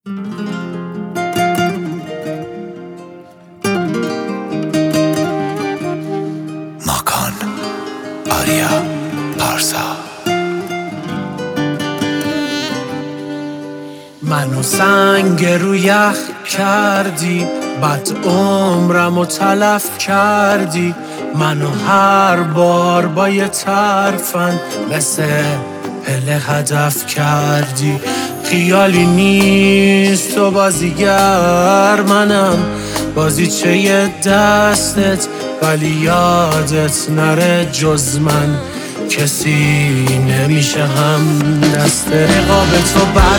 ماکان آریا پارسا. منو سنگ رو یخ کردی، بد عمرمو تلف کردی. منو هر بار با یه ترفند مثل پله هدف کردی. خیالی نیست تو بازیگر، منم بازیچه یه دستت، ولی یادت نره جز من کسی نمیشه هم دست رقاب تو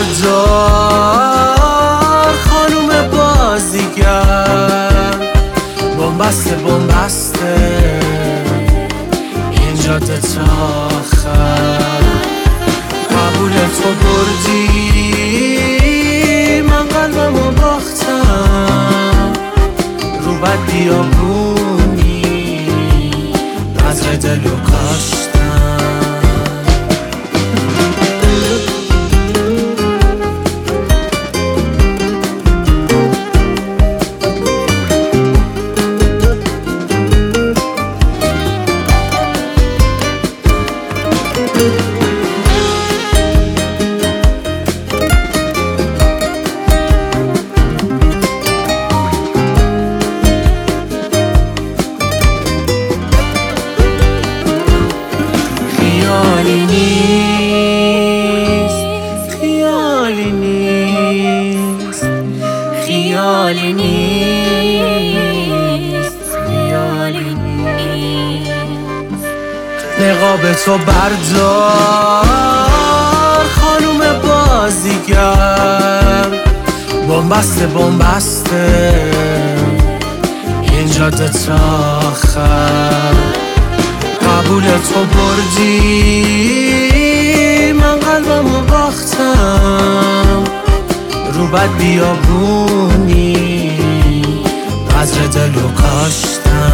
بردار. خانوم بازیگر بومبسته این جاده تا آخر. قبول تو بردی، من قلبمو باختم رو بد بیابونی، بذر دلو کاشتم. خیالی نیست. نقاب تو بردار، خانوم بازیگر بومبسته این جاده تا آخر. قبول تو بردی، من قلبمو باختم رو بد بیابونی، بذر دلو کاشتم.